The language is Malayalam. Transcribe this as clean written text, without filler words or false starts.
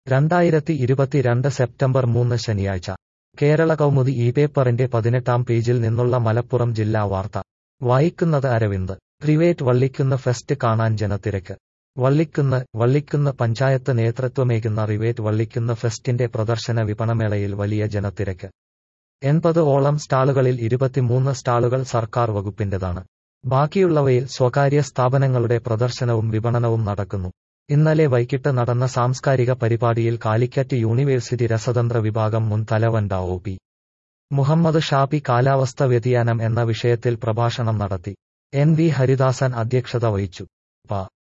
2022 സെപ്റ്റംബർ 3 ശനിയാഴ്ച കേരള കൗമുദി ഈ പേപ്പറിന്റെ 18-ാം പേജിൽ നിന്നുള്ള മലപ്പുറം ജില്ലാ വാർത്ത വായിക്കുന്നത് അരവിന്ദ്. റിവേറ്റ് വള്ളിക്കുന്ന് ഫെസ്റ്റ് കാണാൻ ജനത്തിരക്ക്. വള്ളിക്കുന്ന് പഞ്ചായത്ത് നേതൃത്വമേകുന്ന റിവേറ്റ് വള്ളിക്കുന്ന് ഫെസ്റ്റിന്റെ പ്രദർശന വിപണമേളയിൽ വലിയ ജനത്തിരക്ക്. 80-ഓളം സ്റ്റാളുകളിൽ 23 സ്റ്റാളുകൾ സർക്കാർ വകുപ്പിന്റേതാണ്. ബാക്കിയുള്ളവയിൽ സ്വകാര്യ സ്ഥാപനങ്ങളുടെ പ്രദർശനവും വിപണനവും നടക്കുന്നു. ഇന്നലെ വൈകിട്ട് നടന്ന സാംസ്കാരിക പരിപാടിയിൽ കാലിക്കറ്റ് യൂണിവേഴ്സിറ്റി രസതന്ത്ര വിഭാഗം മുൻ തലവൻ ഡോ. പി. മുഹമ്മദ് ഷാഫി കാലാവസ്ഥ വ്യതിയാനം എന്ന വിഷയത്തിൽ പ്രഭാഷണം നടത്തി. എൻ. വി. ഹരിദാസൻ അധ്യക്ഷത വഹിച്ചു. പ.